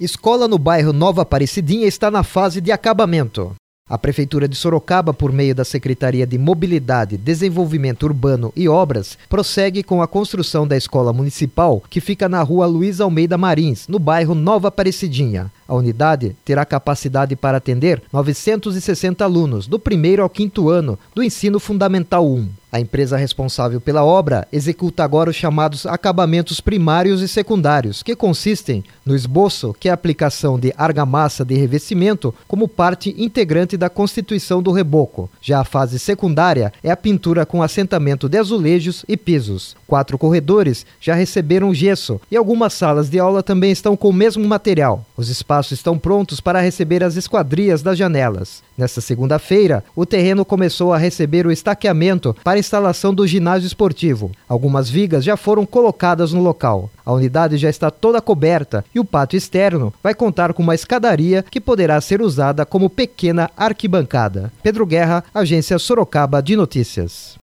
Escola no bairro Nova Aparecidinha está na fase de acabamento. A Prefeitura de Sorocaba, por meio da Secretaria de Mobilidade, Desenvolvimento Urbano e Obras, prossegue com a construção da escola municipal, que fica na rua Luiz Almeida Marins, no bairro Nova Aparecidinha. A unidade terá capacidade para atender 960 alunos, do 1º ao 5º ano do Ensino Fundamental 1. A empresa responsável pela obra executa agora os chamados acabamentos primários e secundários, que consistem no esboço, que é a aplicação de argamassa de revestimento como parte integrante da constituição do reboco. Já a fase secundária é a pintura com assentamento de azulejos e pisos. 4 corredores já receberam gesso e algumas salas de aula também estão com o mesmo material. Os espaços estão prontos para receber as esquadrias das janelas. Nesta segunda-feira, o terreno começou a receber o estaqueamento para a instalação do ginásio esportivo. Algumas vigas já foram colocadas no local. A unidade já está toda coberta e o pátio externo vai contar com uma escadaria que poderá ser usada como pequena arquibancada. Pedro Guerra, Agência Sorocaba de Notícias.